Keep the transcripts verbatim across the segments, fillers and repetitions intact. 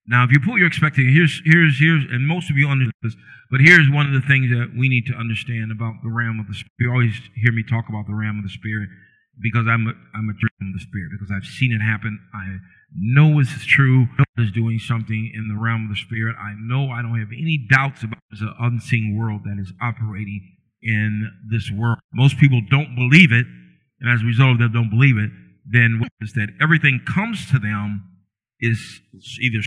Now, if you put your expectation, here's, here's, here's, and most of you understand this, but here's one of the things that we need to understand about the realm of the Spirit. You always hear me talk about the realm of the Spirit because I'm a, I'm a dream of the Spirit, because I've seen it happen. I know this is true. God is doing something in the realm of the Spirit. I know I don't have any doubts about the unseen world that is operating in this world. Most people don't believe it, and as a result of them don't believe it, then what is that everything comes to them is either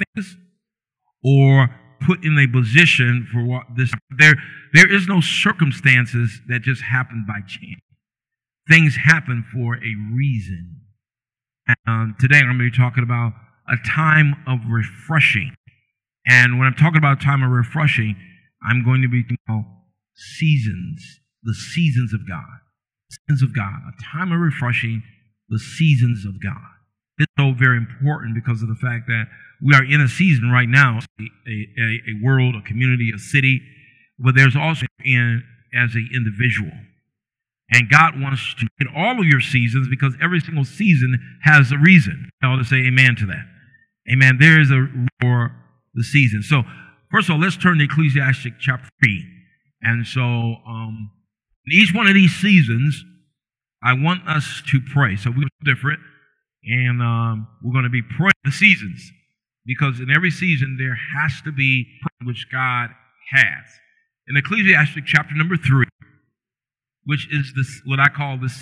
or put in a position for what this there there is no circumstances that just happen by chance. Things happen for a reason. Um, today I'm going to be talking about a time of refreshing. And when I'm talking about a time of refreshing, I'm going to be talking about seasons, the seasons of God. Seasons of God. A time of refreshing, the seasons of God. It's so very important because of the fact that we are in a season right now, a, a, a world, a community, a city, but there's also in as an individual. And God wants to get all of your seasons because every single season has a reason. I ought to say amen to that. Amen. There is a for the season. So, first of all, let's turn to Ecclesiastes chapter three. And so, um, in each one of these seasons, I want us to pray. So we're different. And um, we're going to be praying the seasons, because in every season there has to be which God has. In Ecclesiastes chapter number three, which is this what I call this,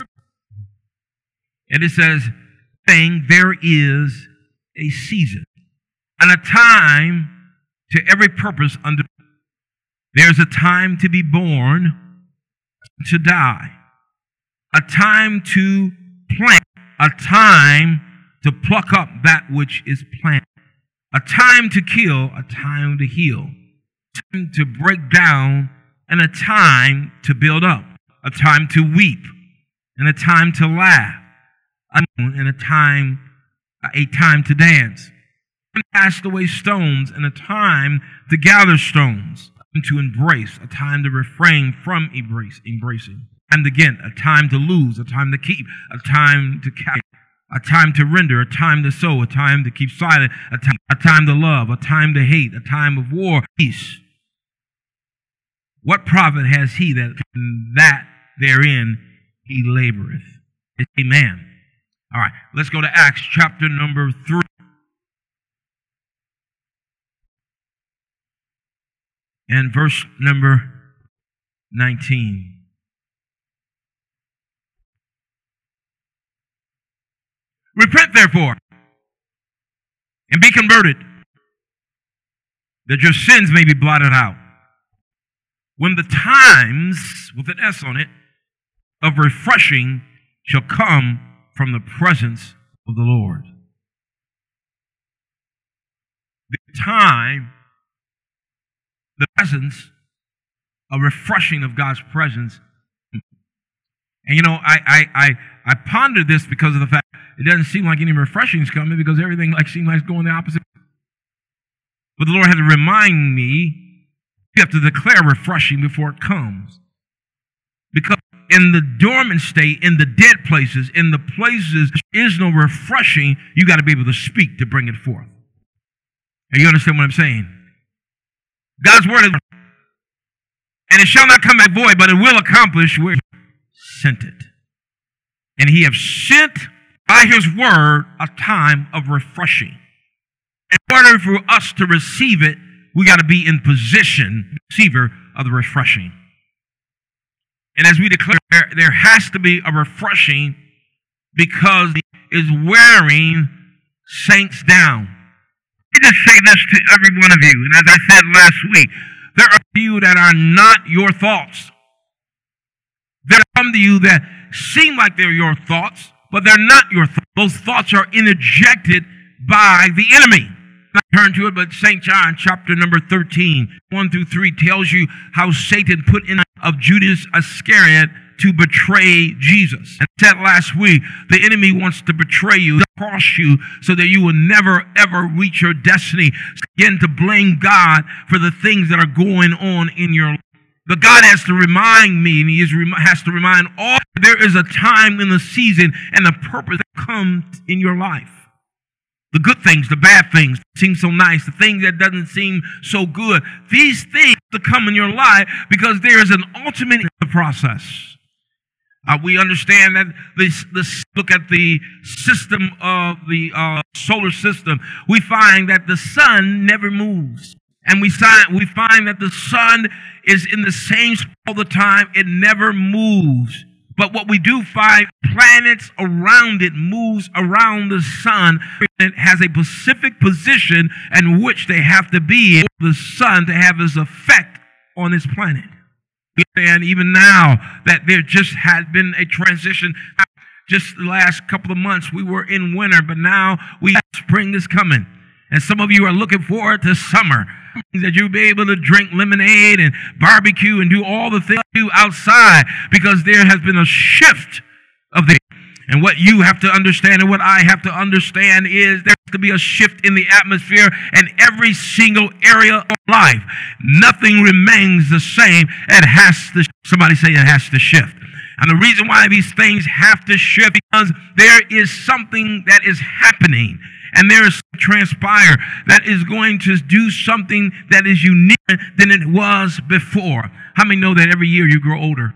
and it says, "Saying there is a season and a time to every purpose under. There's a time to be born, to die, a time to plant, a time to pluck up that which is planted, a time to kill, a time to heal, a time to break down, and a time to build up, a time to weep, and a time to laugh, and a time, a time to dance, and cast away stones, and a time to gather stones, and to embrace, a time to refrain from embrace, embracing. And again, a time to lose, a time to keep, a time to carry, a time to render, a time to sow, a time to keep silent, a time, a time to love, a time to hate, a time of war, peace. What profit has he that that therein he laboreth?" Amen. All right, let's go to Acts chapter number three. And verse number nineteen. "Repent, therefore, and be converted, that your sins may be blotted out, when the times," with an S on it, "of refreshing shall come from the presence of the Lord." The time, the presence, a refreshing of God's presence. And you know, I I I, I pondered this because of the fact it doesn't seem like any refreshing is coming, because everything like seems like it's going the opposite. But the Lord had to remind me, you have to declare refreshing before it comes. Because in the dormant state, in the dead places, in the places there is no refreshing, you got to be able to speak to bring it forth. And you understand what I'm saying? God's word is, and it shall not come back void, but it will accomplish where he sent it. And he has sent by his word a time of refreshing. In order for us to receive it, we got to be in position, receiver of the refreshing. And as we declare, there, there has to be a refreshing, because it is wearing saints down. Let me just say this to every one of you, and as I said last week, there are few that are not your thoughts. There are some to you that seem like they're your thoughts, but they're not your thoughts. Those thoughts are interjected by the enemy. Not turn to it, but Saint John chapter number thirteen, one through three tells you how Satan put in of Judas Iscariot to betray Jesus. And I said last week, the enemy wants to betray you, to cross you, so that you will never ever reach your destiny. Begin to blame God for the things that are going on in your life. But God has to remind me, and He is, has to remind all, there is a time in the season and the purpose that comes in your life. The good things, the bad things seem so nice, the things that doesn't seem so good. These things to come in your life because there is an ultimate in the process. Uh, we understand that this, this look at the system of the uh, solar system. We find that the sun never moves. And we find, we find that the sun is in the same spot all the time. It never moves. But what we do find, planets around it moves around the sun. It has a specific position in which they have to be in the sun to have its effect on its planet. And even now that there just had been a transition, just the last couple of months we were in winter, but now we have spring is coming. And some of you are looking forward to summer, that you'll be able to drink lemonade and barbecue and do all the things you do outside because there has been a shift of the. And what you have to understand and what I have to understand is there has to be a shift in the atmosphere in every single area of life. Nothing remains the same. It has to, somebody say it has to shift. And the reason why these things have to shift because there is something that is happening. And there is transpire that is going to do something that is unique than it was before. How many know that every year you grow older?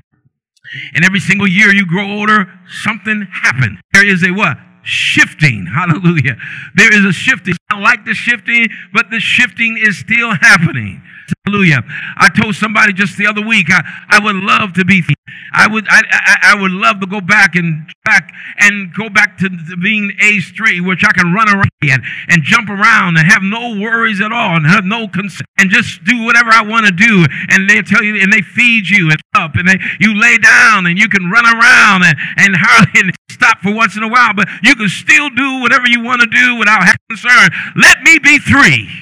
And every single year you grow older, something happens. There is a what? Shifting. Hallelujah. There is a shifting. I like the shifting, but the shifting is still happening. Hallelujah. I told somebody just the other week, I, I would love to be, I would, I, I, I would love to go back and back and go back to, to being age three, which I can run around and, and jump around and have no worries at all and have no concern and just do whatever I want to do. And they tell you, and they feed you and up and they, you lay down and you can run around and, and hurry and stop for once in a while, but you can still do whatever you want to do without having concern. Let me be three.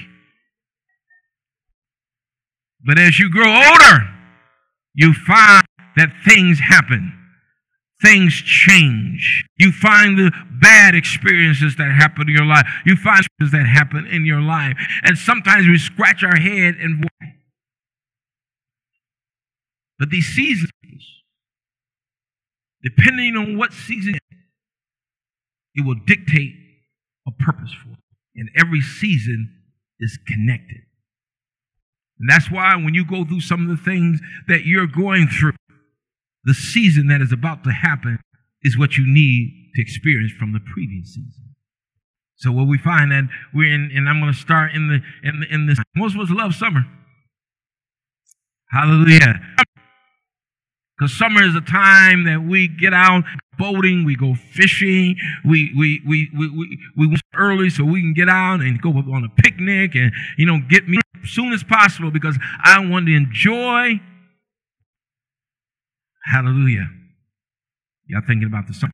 But as you grow older, you find that things happen. Things change. You find the bad experiences that happen in your life. You find things that happen in your life. And sometimes we scratch our head and why. But these seasons, depending on what season, it will dictate a purpose for it. And every season is connected. And that's why when you go through some of the things that you're going through, the season that is about to happen is what you need to experience from the previous season. So what we find that we're in, and I'm going to start in the in the, in this. Most of us love summer. Hallelujah. Because summer is a time that we get out boating, we go fishing, we we we we we, we went early so we can get out and go on a picnic and you know get me as soon as possible because I want to enjoy. Hallelujah. Y'all thinking about the summer.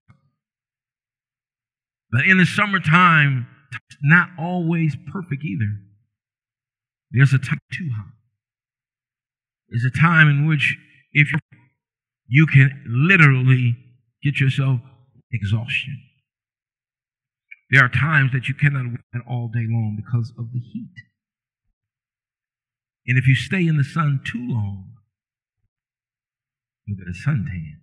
But in the summertime, it's not always perfect either. There's a time too hot. There's a time in which if you're you can literally get yourself exhaustion. There are times that you cannot work all day long because of the heat. And if you stay in the sun too long, you'll get a suntan.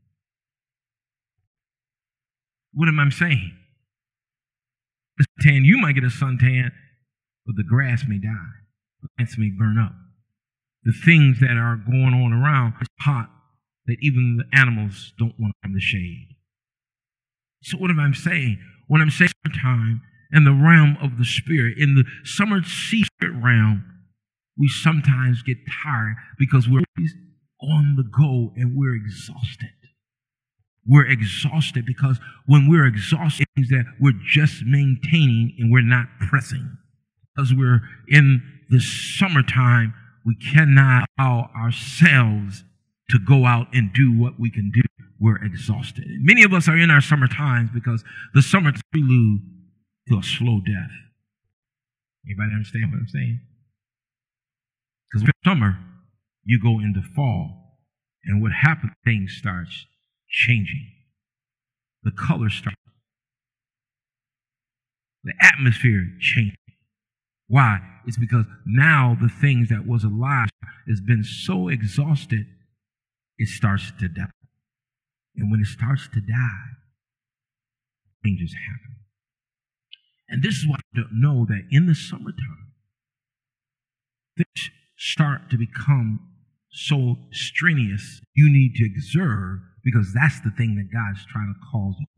What am I saying? A suntan, you might get a suntan, but the grass may die. The plants may burn up. The things that are going on around is hot that even the animals don't want from the shade. So what am I saying? When I'm saying summertime in the realm of the spirit, in the summer sea spirit realm, we sometimes get tired because we're always on the go and we're exhausted. We're exhausted because when we're exhausted, it means that we're just maintaining and we're not pressing. Because we're in the summertime, we cannot allow ourselves to go out and do what we can do. We're exhausted. And many of us are in our summer times because the summer prelude to a slow death. Anybody understand what I'm saying? Because with summer, you go into fall, and what happens, things starts changing. The colors start. The atmosphere changes. Why? It's because now the things that was alive has been so exhausted, it starts to die. And when it starts to die, changes happen. And this is why I don't know that in the summertime, things start to become so strenuous. You need to exert, because that's the thing that God's trying to cause you.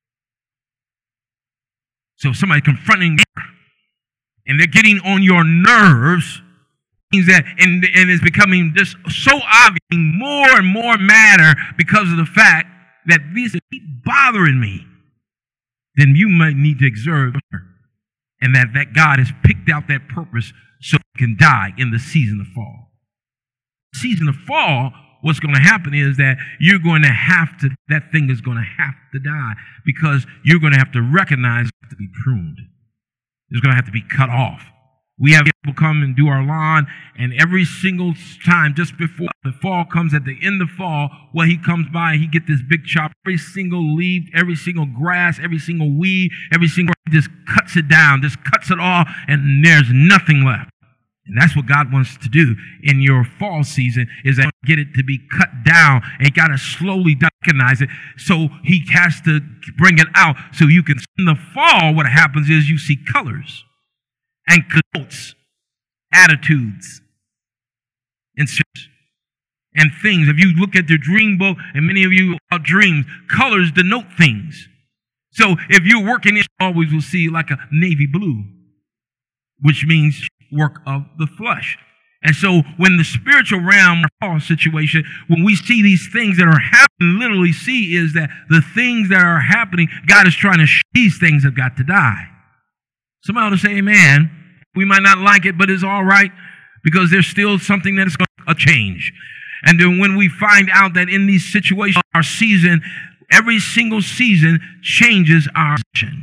So if somebody confronting you and they're getting on your nerves, means that and, and it's becoming just so obvious, more and more matter because of the fact that these keep bothering me, then you might need to exert, and that, that God has picked out that purpose so it can die in the season of fall. Season of fall, what's going to happen is that you're going to have to, that thing is going to have to die, because you're going to have to recognize it has to be pruned. It's going to have to be cut off. We have people come and do our lawn, and every single time, just before the fall comes, at the end of fall, well, he comes by, he get this big chop, every single leaf, every single grass, every single weed, every single, just cuts it down, just cuts it off, and there's nothing left. And that's what God wants to do in your fall season, is that get it to be cut down, and got to slowly recognize it. So he has to bring it out so you can, in the fall, what happens is you see colors and connotes attitudes and and things. If you look at the dream book, and many of you are dreams, colors denote things. So if you're working, you always will see like a navy blue, which means work of the flesh. And so when the spiritual realm situation, when we see these things that are happening, literally see is that the things that are happening, God is trying to show these things have got to die. Somebody will say amen. We might not like it, but it's all right, because there's still something that is going to change. And then when we find out that in these situations, our season, every single season changes our action.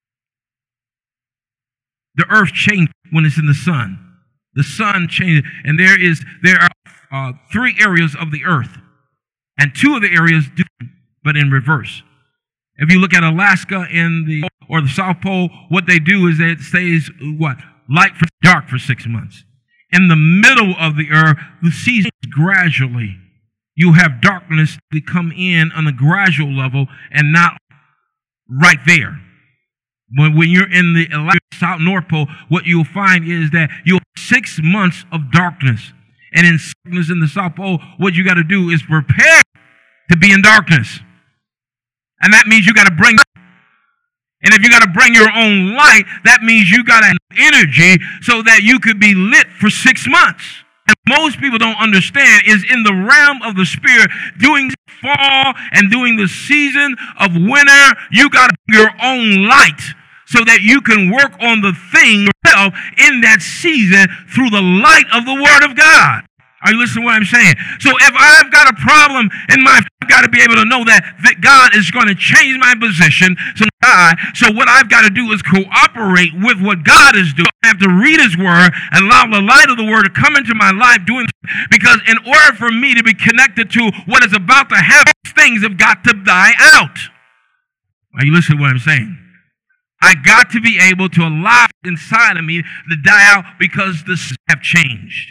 The earth changes when it's in the sun. The sun changes, and there is there are uh, three areas of the earth, and two of the areas do, but in reverse. If you look at Alaska and the or the South Pole, what they do is that it stays what light for dark for six months. In the middle of the earth, the seasons gradually. You have darkness to come in on a gradual level and not right there. But when you're in the South North Pole, what you'll find is that you'll have six months of darkness. And in darkness in the South Pole, what you got to do is prepare to be in darkness. And that means you got to bring, and if you got to bring your own light, that means you got to have energy so that you could be lit for six months. And most people don't understand is in the realm of the spirit, doing fall and doing the season of winter, you got to bring your own light so that you can work on the thing yourself in that season through the light of the Word of God. Are you listening to what I'm saying? So if I've got a problem in my, I've got to be able to know that, that God is going to change my position. So I, so what I've got to do is cooperate with what God is doing. I have to read His Word and allow the light of the Word to come into my life, doing because in order for me to be connected to what is about to happen, things have got to die out. Are you listening to what I'm saying? I got to be able to allow inside of me to die out because the seasons have changed.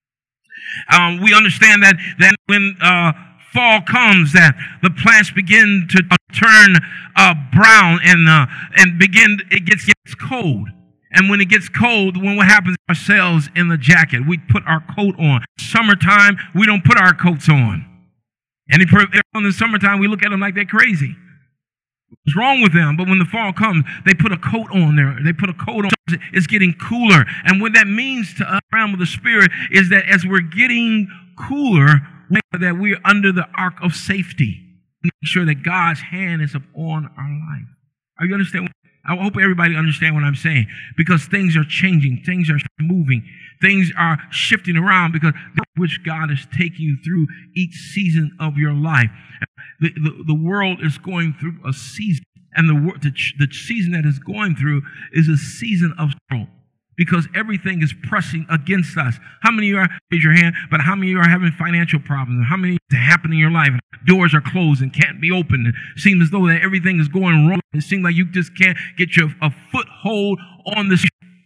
Um, we understand that, that when uh, fall comes, that the plants begin to turn uh, brown and uh, and begin. It gets, gets cold, and when it gets cold, when what happens? Ourselves in the jacket, we put our coat on. Summertime, we don't put our coats on. And in the summertime, we look at them like they're crazy. What's wrong with them? But when the fall comes, they put a coat on there. They put a coat on. It's getting cooler. And what that means to us around with the Spirit is that as we're getting cooler, that we're under the ark of safety. Make sure that God's hand is upon our life. Are you understand? I hope everybody understand what I'm saying. Because things are changing. Things are moving. Things are shifting around because which God is taking you through each season of your life. The, the, the world is going through a season, and the, the the season that is going through is a season of struggle because everything is pressing against us. How many of you are, raise your hand, but how many of you are having financial problems? And how many things happen in your life? Doors are closed and can't be opened. It seems as though that everything is going wrong. It seems like you just can't get your a foothold on this.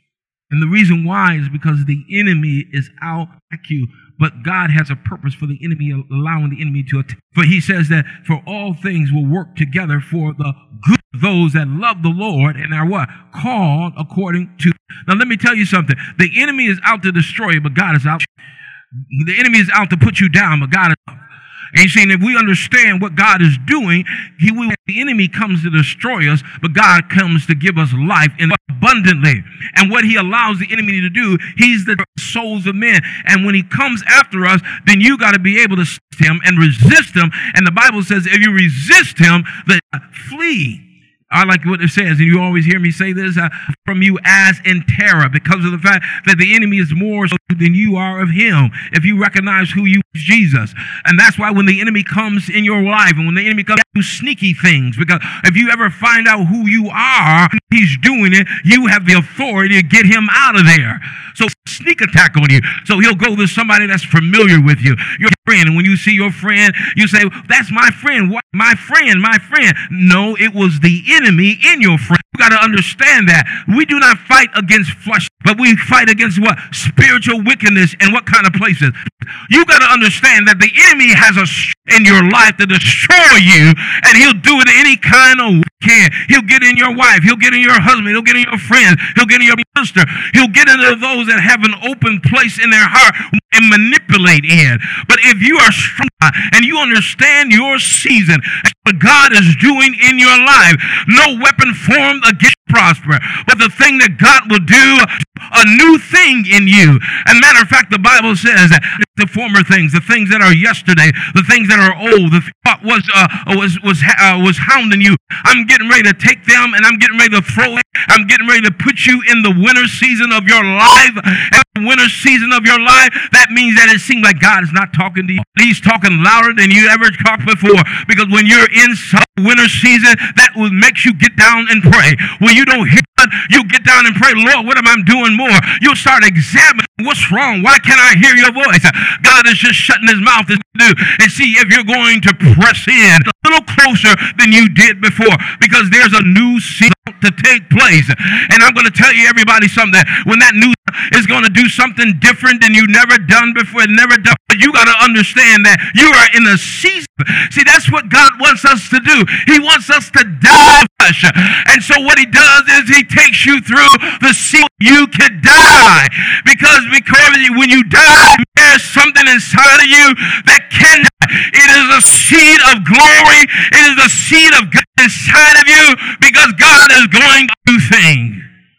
And the reason why is because the enemy is out at you. But God has a purpose for the enemy, allowing the enemy to attack. For he says that for all things will work together for the good of those that love the Lord and are what? Called according to. Now let me tell you something. The enemy is out to destroy you, but God is out. The enemy is out to put you down, but God is out. And you see, if we understand what God is doing, he will, the enemy comes to destroy us, but God comes to give us life in abundantly. And what he allows the enemy to do, he's the souls of men. And when he comes after us, then you got to be able to resist him and resist him. And the Bible says, if you resist him, then flee. I like what it says, and you always hear me say this, uh, from you as in terror, because of the fact that the enemy is more so than you are of him, if you recognize who you is, Jesus. And that's why when the enemy comes in your life, and when the enemy comes to do sneaky things, because if you ever find out who you are, he's doing it, you have the authority to get him out of there. So sneak attack on you. So he'll go to somebody that's familiar with you, your friend. And when you see your friend, you say, that's my friend. What? My friend, my friend. No, it was the enemy in your friend. You got to understand that. We do not fight against flesh, but we fight against what? Spiritual wickedness and what kind of places? You got to understand that the enemy has a in your life to destroy you, and he'll do it any kind of way he can. He'll get in your wife. He'll get in your husband. He'll get in your friends. He'll get in your sister. He'll get into those that have an open place in their heart and manipulate in. But if you are strong and you understand your season, what God is doing in your life, no weapon formed against you prosper. But the thing that God will do, a new thing in you. And matter of fact, the Bible says that the former things, the things that are yesterday, the things that are old, the thought was uh, was was uh, was hounding you. I'm getting ready to take them, and I'm getting ready to throw it. I'm getting ready to put you in the winter season of your life. And the winter season of your life, that means that it seems like God is not talking to you. He's talking louder than you ever talked before. Because when you're in winter season, that will makes you get down and pray. When you don't hear God, you get down and pray, Lord, what am I doing more? You'll start examining what's wrong. Why can't I hear your voice? God is just shutting his mouth to do and see if you're going to press in a little closer than you did before, because there's a new season to take place. And I'm going to tell you, everybody, something. When that new is going to do something different than you never done before, never done. But you got to understand that you are in a season. See, that's what God wants us to do. He wants us to die. And so what he does is he takes you through the season you could die. Because, because when you die, there's something inside of you that can. It is a seed of glory. It is a seed of God inside of you, because God is going to do things.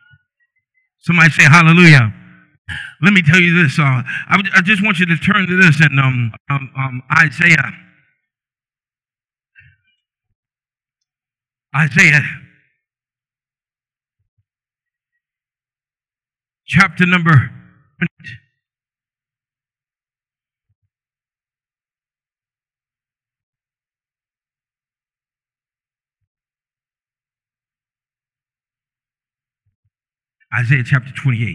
Somebody say hallelujah. Let me tell you this. Uh, I, I just want you to turn to this in um, um, um, Isaiah. Isaiah chapter number Isaiah chapter twenty-eight.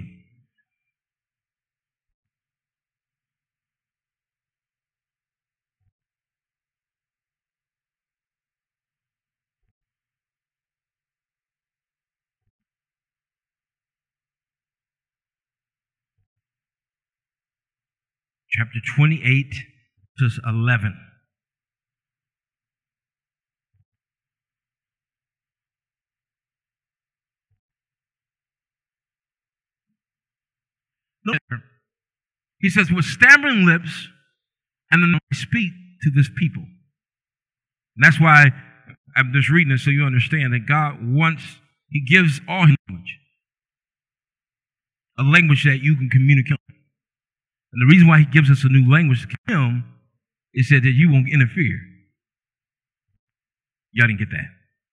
Chapter twenty-eight, verse eleven. He says, with stammering lips and the I speak to this people. And that's why I'm just reading it so you understand that God wants, he gives all his language. A language that you can communicate. And the reason why he gives us a new language to him is that you won't interfere. Y'all didn't get that.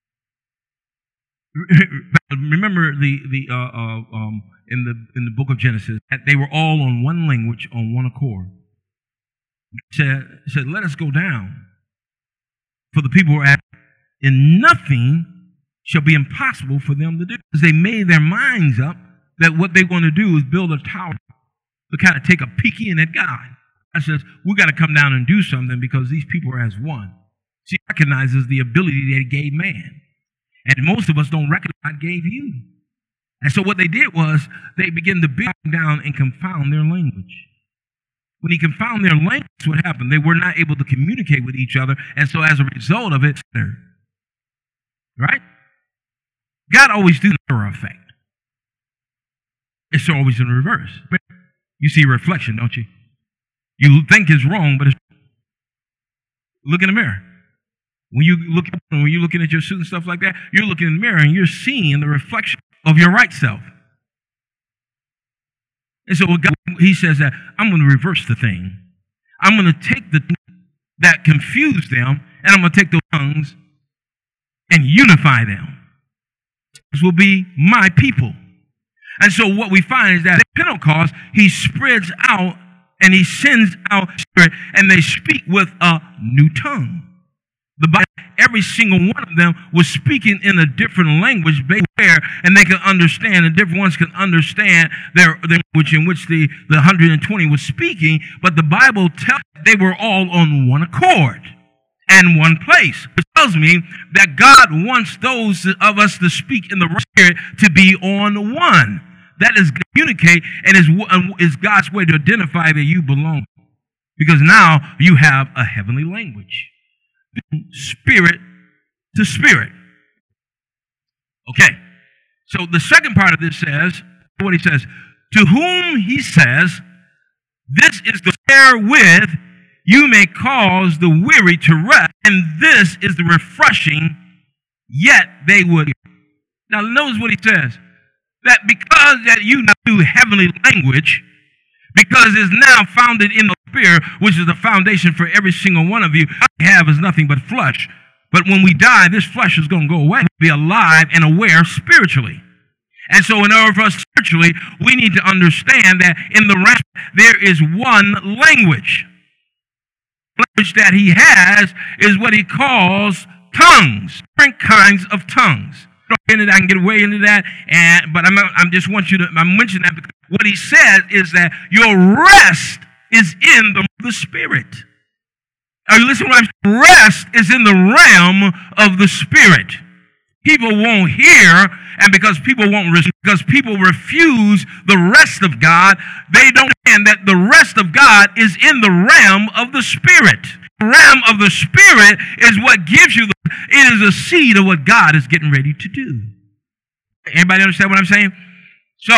Remember the the uh, uh, um, in the in the book of Genesis, they were all on one language, on one accord. He said, said, let us go down. For the people were at, and nothing shall be impossible for them to do. Because they made their minds up that what they're going to do is build a tower to kind of take a peek in at God. I says, we got to come down and do something because these people are as one. She recognizes the ability that he gave man. And most of us don't recognize God gave you. And so what they did was they began to beat down and confound their language. When he confounded their language, what happened? They were not able to communicate with each other. And so as a result of it, right? God always does the mirror effect. It's always in reverse. You see reflection, don't you? You think it's wrong, but it's look in the mirror. When you look when you're looking at your suit and stuff like that, you're looking in the mirror and you're seeing the reflection of your right self. And so God, he says that I'm going to reverse the thing. I'm going to take the that confused them, and I'm going to take those tongues and unify them. This will be my people. And so what we find is that at Pentecost, he spreads out and he sends out spirit, and they speak with a new tongue. The Bible, every single one of them was speaking in a different language, where, and they could understand, and different ones could understand their, their language in which the, the one hundred twenty was speaking, but the Bible tells they were all on one accord and one place. It tells me that God wants those of us to speak in the spirit to be on one. That is communicate and is, is God's way to identify that you belong. Because now you have a heavenly language. Spirit to spirit. Okay. So the second part of this says, what he says, to whom he says, this is the wherewith you may cause the weary to rest, and this is the refreshing, yet they would. Now notice what he says, that because that you now do heavenly language, because it's now founded in the spirit, which is the foundation for every single one of you, all you have is nothing but flesh. But when we die, this flesh is going to go away. We'll be alive and aware spiritually. And so in order for us spiritually, we need to understand that in the realm, there is one language. The language that he has is what he calls tongues, different kinds of tongues. I can get way into that, and but I'm I'm just want you to I mention that because what he says is that your rest is in the, the spirit. Are you listening? What I'm rest is in the realm of the spirit. People won't hear, and because people won't because people refuse the rest of God, they don't understand that the rest of God is in the realm of the spirit. The realm of the spirit is what gives you the, it is a seed of what God is getting ready to do. Anybody understand what I'm saying? So,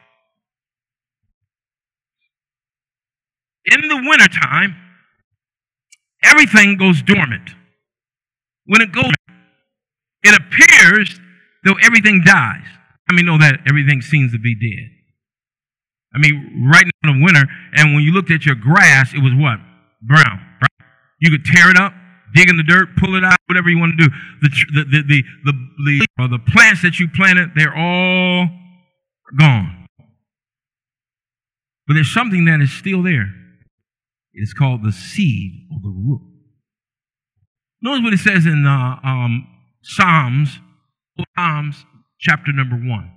in the wintertime, everything goes dormant. When it goes, it appears though everything dies. I mean, know that everything seems to be dead. I mean, right now in the winter, and when you looked at your grass, it was what? Brown, right? You could tear it up, dig in the dirt, pull it out, whatever you want to do. The the the the the, the, or the plants that you planted, they're all gone. But there's something that is still there. It's called the seed or the root. Notice what it says in uh, um, Psalms, Psalms chapter number one.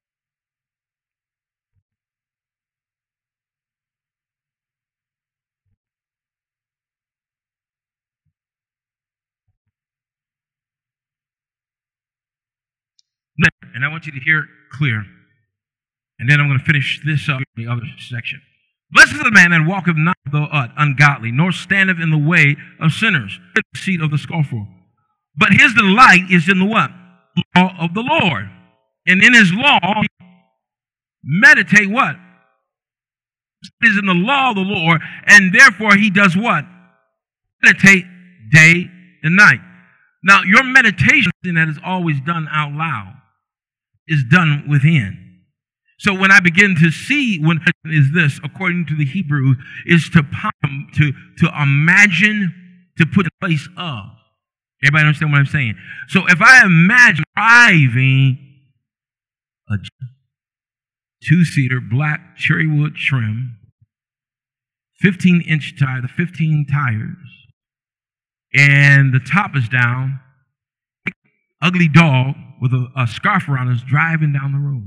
And I want you to hear it clear. And then I'm going to finish this up in the other section. Blessed is the man that walketh not the uh, ungodly, nor standeth in the way of sinners, in the seat of the scornful. But his delight is in the what? Law of the Lord. And in his law, meditate what? It is in the law of the Lord, and therefore he does what? Meditate day and night. Now, your meditation that is always done out loud is done within. So when I begin to see, when is this, according to the Hebrews, is to to to imagine, to put in place of. Everybody understand what I'm saying? So if I imagine driving a two-seater black cherry wood trim, fifteen inch tire, the fifteen tires, and the top is down, ugly dog with a, a scarf around us driving down the road.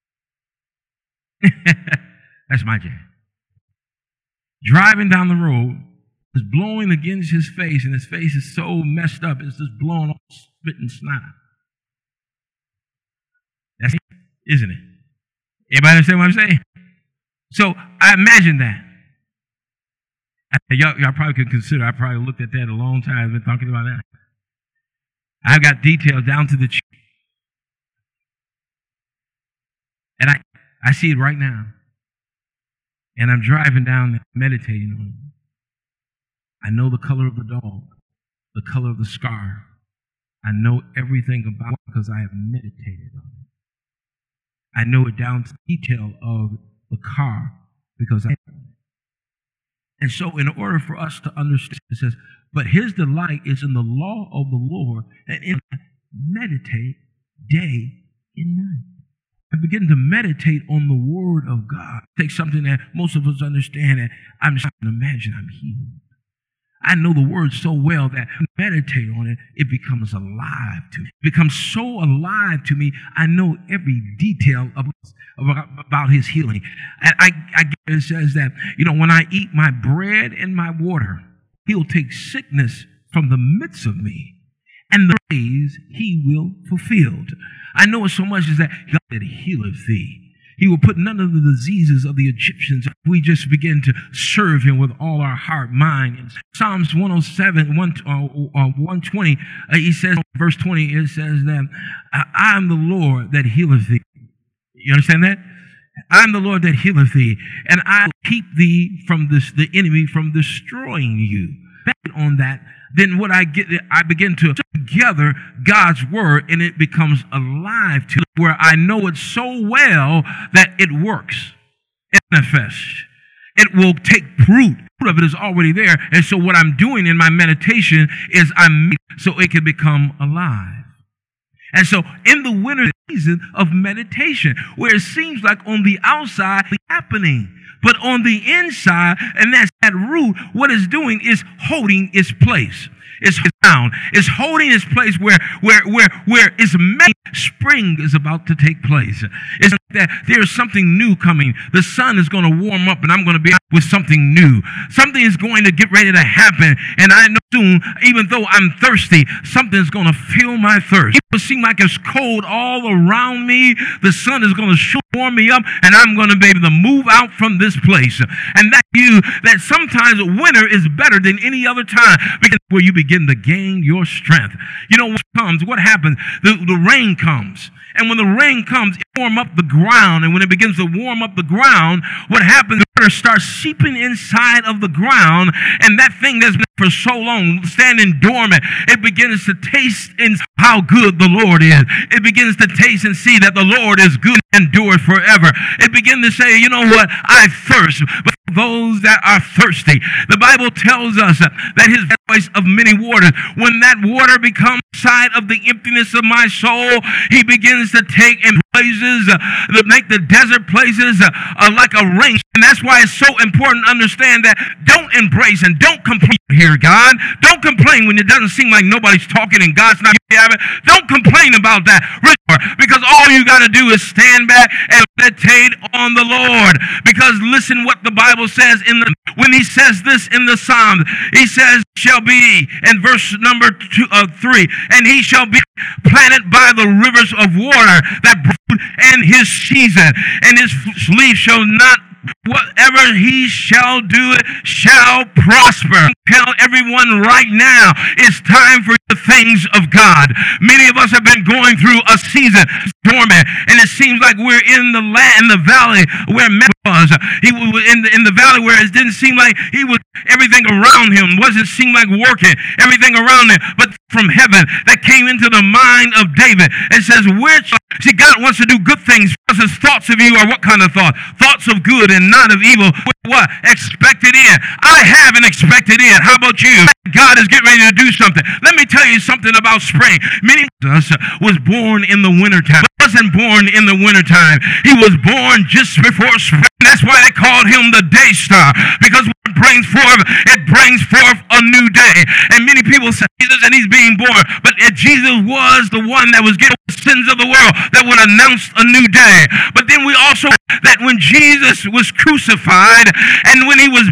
That's my jam. Driving down the road, is blowing against his face, and his face is so messed up, it's just blowing off spit and snot. That's it, isn't it? Everybody understand what I'm saying? So I imagine that. Y'all, y'all probably could consider, I probably looked at that a long time, I've been talking about that. I've got details down to the ch- and I, I see it right now. And I'm driving down there, meditating on it. I know the color of the dog, the color of the scar. I know everything about it because I have meditated on it. I know it down to the detail of the car because I And so in order for us to understand, it says, but his delight is in the law of the Lord, and in meditate day and night. I begin to meditate on the word of God. Take something that most of us understand, that I'm just trying to imagine I'm healed. I know the word so well that I meditate on it, it becomes alive to me. It becomes so alive to me, I know every detail of, about, about his healing. And I, I it says that, you know, when I eat my bread and my water, he'll take sickness from the midst of me, and the praise he will fulfill. I know it so much is that God that healeth thee. He will put none of the diseases of the Egyptians if we just begin to serve him with all our heart, mind. In Psalms one oh seven, one, uh, uh, one twenty, uh, he says, verse twenty, it says that, I am the Lord that healeth thee. You understand that? I am the Lord that healeth thee, and I will keep thee from this, the enemy from destroying you. Back on that, then what I get, I begin to together God's word, and it becomes alive to where I know it so well that it works. It manifests. It will take root. Root of it is already there. And so what I'm doing in my meditation is I'm so it can become alive. And so in the winter season of meditation, where it seems like on the outside it's happening, but on the inside, and that's that root, what it's doing is holding its place. It's down. It's holding its place where where where where its spring is about to take place. It's that there's something new coming. The sun is going to warm up, and I'm going to be out with something new. Something is going to get ready to happen, and I know soon, even though I'm thirsty, something's going to fill my thirst. It will seem like it's cold all around me. The sun is going to warm me up, and I'm going to be able to move out from this place. And that you that sometimes winter is better than any other time, because where you begin to gain your strength. You know what comes? What happens? The, the rain comes. And when the rain comes, it warms up the ground. And when it begins to warm up the ground, what happens? The water starts seeping inside of the ground. And that thing that's been for so long, standing dormant, it begins to taste in how good the Lord is. It begins to taste and see that the Lord is good and endureth forever. It begins to say, you know what? I thirst. But those that are thirsty, the Bible tells us that his voice of many waters, when that water becomes side of the emptiness of my soul, he begins to take in places, uh, to make the desert places uh, uh, like a rain. And that's why it's so important to understand that don't embrace and don't complain here, God. Don't complain when it doesn't seem like nobody's talking and God's not having. Don't complain about that, because all you got to do is stand back and meditate on the Lord. Because listen what the Bible says in the when he says this in the Psalms, he says, shall be, in verse number two, uh, three, and he shall be planted by the rivers of water that brood in his season, and his leaf shall not, whatever he shall do it shall prosper. Tell everyone right now, it's time for the things of God. Many of us have been going through a season dormant, and it seems like we're in the land, in the valley where man was. He was in the, in the valley where it didn't seem like he was, everything around him wasn't seem like working, everything around him, but from heaven that came into the mind of David and says, which, see, God wants to do good things, because his thoughts of you are what kind of thought? Thoughts of good and not of evil. What? Expected in. I have an expected in. How about you? God is getting ready to do something. Let me tell you something about spring. Many of us was born in the wintertime. He wasn't born in the wintertime. He was born just before spring. That's why they called him the day star, because what it brings forth, it brings forth a new day. And many people say Jesus and he's being born, but Jesus was the one that was getting the sins of the world, that would announce a new day. But then we also, that when Jesus was crucified and when he was buried,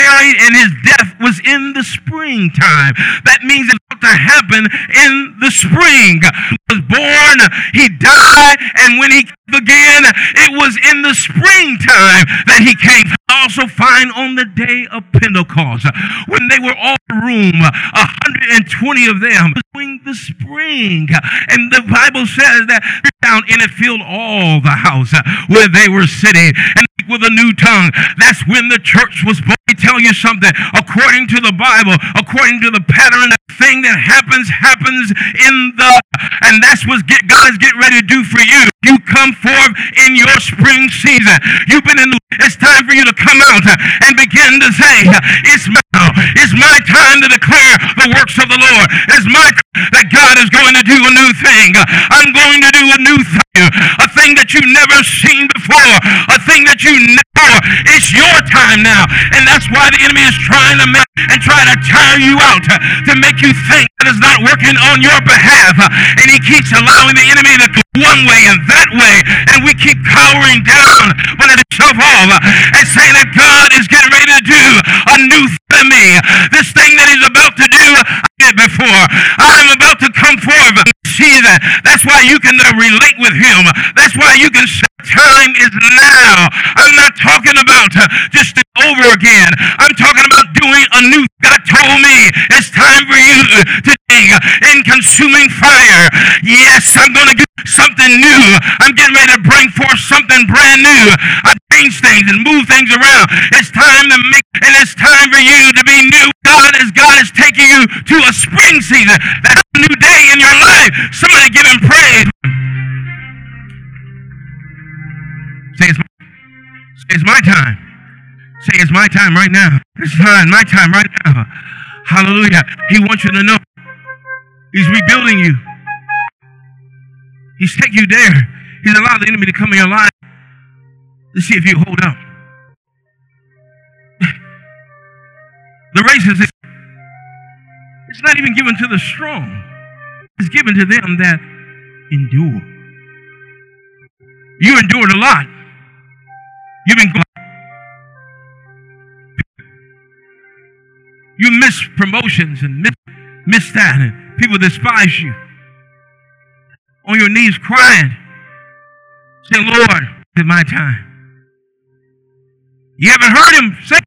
buried and his death was in the springtime. That means it's about to happen in the spring. He was born, he died, and when he came again, it was in the springtime that he came. Also find on the day of Pentecost, when they were all in the room, one hundred twenty of them, during the spring. And the Bible says that down and it filled all the house where they were sitting, and with a new tongue. That's when the church was born. Let me tell you something. According to the Bible, according to the pattern, the thing that happens, happens in the, and that's what get, God is getting ready to do for you. You come forth in your spring season. You've been in, it's time for you to come out and begin to say, it's now, it's my time to declare the works of the Lord. It's my that God is going to do a new thing. I'm going to do a new thing, a thing that you've never seen before, a thing that you never, it's your time now. And that's why the enemy is trying to make and try to tire you out, to make you think that it's not working on your behalf. And he keeps allowing the enemy to go one way and that way, and we keep cowering down when it shove off and saying that God is getting ready to do a new thing to me. This thing that he's about to do, I did before. I'm about to come forth. See that. That's why you can uh, relate with him. That's why you can say time is now. I'm not talking about uh, just over again. I'm talking about doing a new. God told me it's time for you to dig in consuming fire. Yes, I'm going to do something new. I'm getting ready to bring forth something brand new. I change things and move things around. It's time to make, and it's time for you to be new. God is God is taking you to a spring season. That's a new day in your life. Somebody give him praise. Say it's my, say it's my time. Say it's my time right now. It's time, my time right now. Hallelujah. He wants you to know he's rebuilding you. He's taking you there. He's allowed the enemy to come in your life to see if you hold up. The race is, it's not even given to the strong. It's given to them that endure. You endured a lot. You've been glad. You miss promotions and miss, miss that, and people despise you. On your knees crying, say, Lord, it's my time. You haven't heard him say,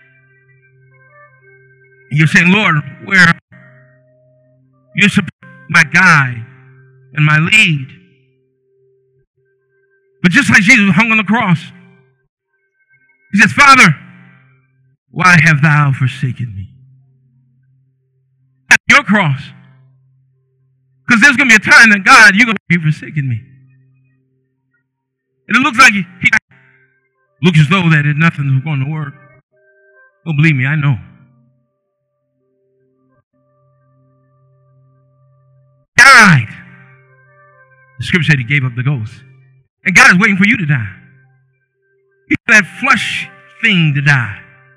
and you're saying, Lord, where you're my guide and my lead. But just like Jesus hung on the cross, he says, Father, why have thou forsaken me? At your cross. Because there's going to be a time that, God, you're going to be forsaken me. And it looks like he, he looks as though that nothing's going to work. Don't believe me, I know. Died. The scripture said he gave up the ghost. And God is waiting for you to die. He that flesh thing to die.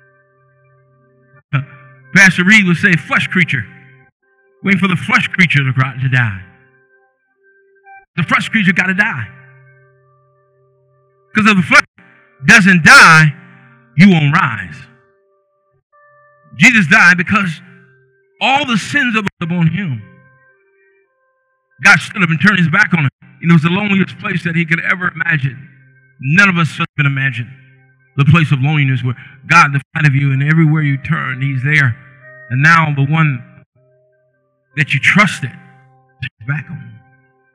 Pastor Reed would say, flesh creature. Waiting for the flesh creature to, to die. The flesh creature got to die. Because if the flesh doesn't die, you won't rise. Jesus died because all the sins of upon him. God stood up and turned his back on him. And it was the loneliest place that he could ever imagine. None of us can imagine the place of loneliness where God, the sight of you, and everywhere you turn, he's there. And now the one that you trusted turns back on you.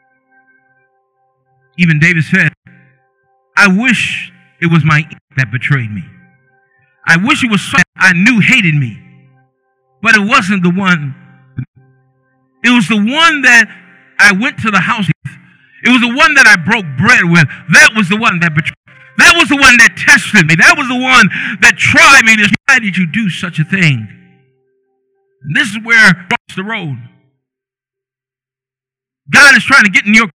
Even David said, I wish it was my that betrayed me. I wish it was someone I knew hated me. But it wasn't the one. It was the one that I went to the house with. It was the one that I broke bread with. That was the one that betrayed me. That was the one that tested me. That was the one that tried me. Why did you do such a thing? And this is where across the road. God is trying to get in your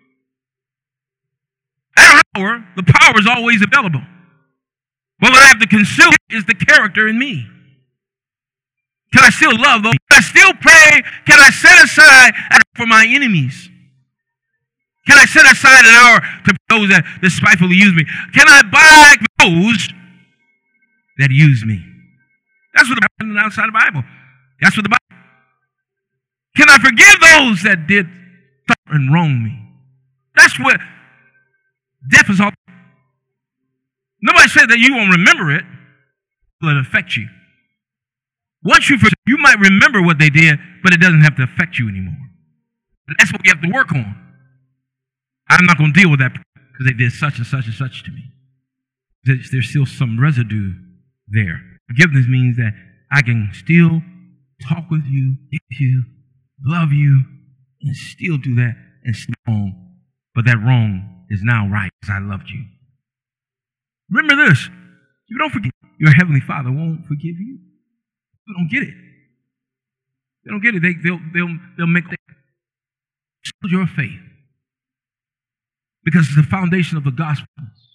power. The power is always available. But what I have to consider is the character in me. Can I still love those? Can I still pray? Can I set aside for my enemies? Can I set aside an hour to those that despitefully use me? Can I buy those that use me? That's what the Bible outside the Bible. That's what the Bible. Can I forgive those that did and wrong me? That's what death is all. Nobody said that you won't remember it, but it affects you. Once you forgive, you might remember what they did, but it doesn't have to affect you anymore. That's what we have to work on. I'm not going to deal with that because they did such and such and such to me. There's, there's still some residue there. Forgiveness means that I can still talk with you, with you, love you, and still do that and still wrong. But that wrong is now right because I loved you. Remember this. You don't forget. Your Heavenly Father won't forgive you. They don't get it. They don't get it. They, they'll, they'll, they'll make your faith. Because it's the foundation of the gospel.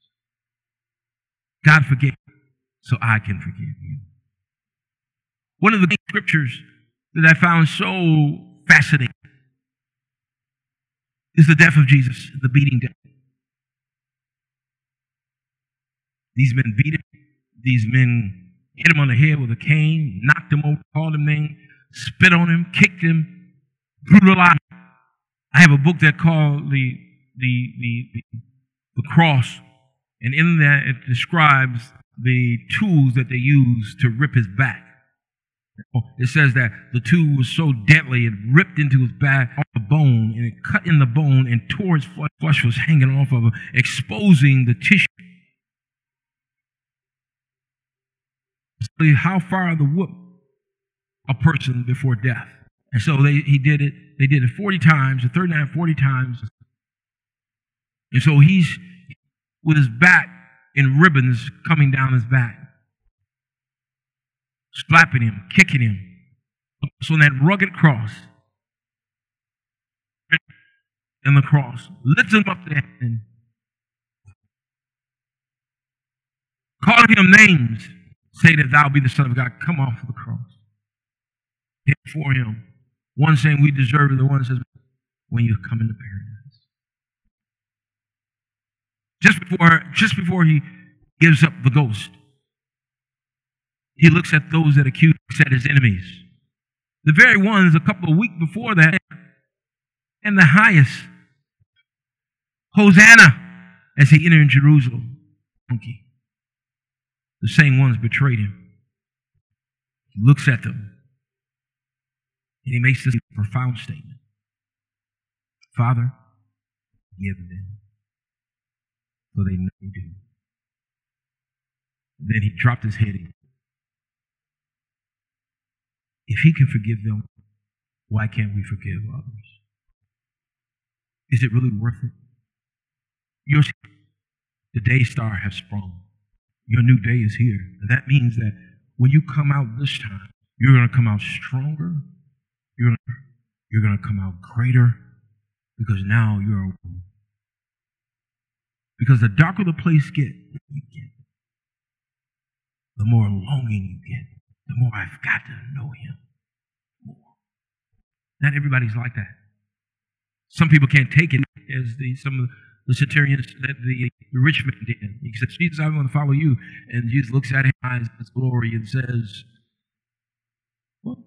God forgave, so I can forgive you. One of the scriptures that I found so fascinating is the death of Jesus, the beating death. These men beat him. These men hit him on the head with a cane, knocked him over, called him names, spit on him, kicked him, brutalized him. I have a book that called the, the, the, the, the Cross, and in that it describes the tools that they used to rip his back. It says that the tool was so deadly it ripped into his back off the bone, and it cut in the bone and tore his flesh. Flesh was hanging off of him, exposing the tissue. How far the whoop a person before death. And so they he did it, they did it forty times, or thirty-nine, forty times. And so he's with his back in ribbons coming down his back, slapping him, kicking him. So on that rugged cross, and the cross, lifts him up there and calling him names, say that thou be the Son of God, come off of the cross. For him. One saying we deserve it, the one says when you come into paradise. Just before, just before he gives up the ghost, he looks at those that accuse him, at his enemies. The very ones a couple of weeks before that, and the highest, Hosanna, as he entered in Jerusalem. The same ones betrayed him. He looks at them, and he makes this profound statement. Father, forgive them, for they know they do. And then he dropped his head in. If he can forgive them, why can't we forgive others? Is it really worth it? Your, the day star has sprung. Your new day is here. And that means that when you come out this time, you're going to come out stronger. You're going to, you're going to come out greater, because now you're a woman. Because the darker the place get, you get, the more longing you get, the more I've got to know him more. Not everybody's like that. Some people can't take it, as the some of the centurions that the, the rich man did. He said, Jesus, I want to follow you. And Jesus looks at him in his glory and says, what?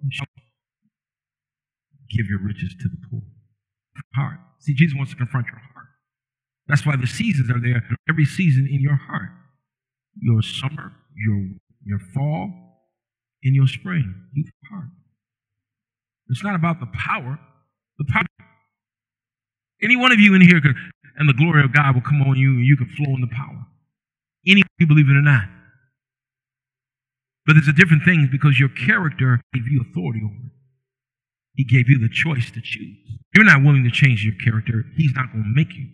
Give your riches to the poor. Heart. See, Jesus wants to confront your heart. That's why the seasons are there. Every season in your heart. Your summer, your, your fall, and your spring. Your heart. It's not about the power. The power. Any one of you in here could, and the glory of God will come on you, and you can flow in the power. Any of you, believe it or not. But there's a different thing, because your character gave you authority over it. He gave you the choice to choose. You're not willing to change your character. He's not going to make you.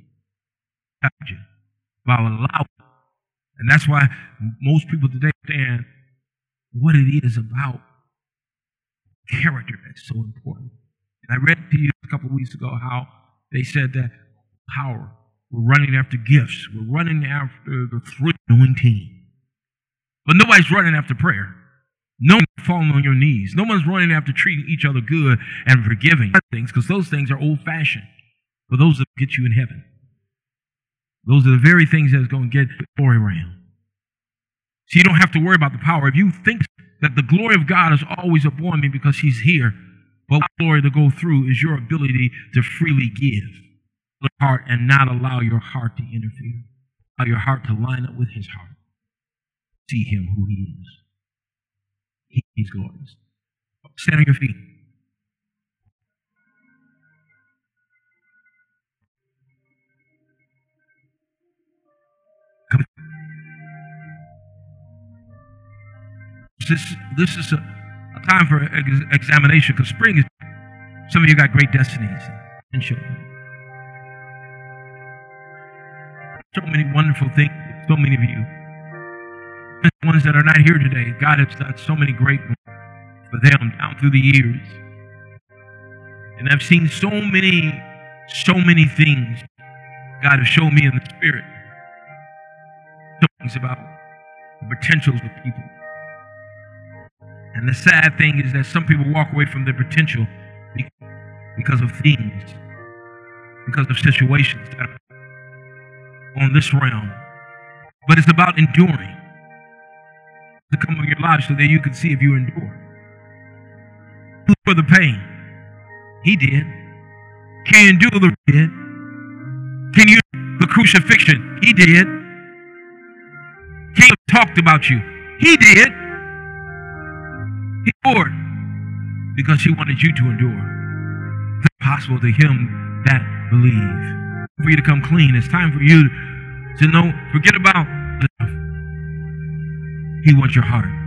But I'll allow it. And that's why most people today understand what it is about character that's so important. And I read to you a couple of weeks ago how they said that power, we're running after gifts, we're running after the thrill anointing. But nobody's running after prayer. No one's falling on your knees. No one's running after treating each other good and forgiving things, because those things are old-fashioned. But those that get you in heaven. Those are the very things that's going to get the glory around. So you don't have to worry about the power. If you think that the glory of God is always upon me because he's here. But the glory to go through is your ability to freely give the heart and not allow your heart to interfere. Allow your heart to line up with his heart. See him who he is. He is glorious. Stand on your feet. Come. This, this is a, a time for ex examination because spring is, some of you got great destinies and children. So many wonderful things, so many of you. The ones that are not here today, God has done so many great ones for them down through the years. And I've seen so many, so many things God has shown me in the spirit. Things about the potentials of people. And the sad thing is that some people walk away from their potential because of things, because of situations that are on this realm. But it's about enduring to come in your life so that you can see if you endure. For the pain, he did. Can you endure the did? Can you the crucifixion? He did. He talked about you. He did. He endured because he wanted you to endure. It's possible to him that believe. For you to come clean, it's time for you to know, forget about stuff. He wants your heart.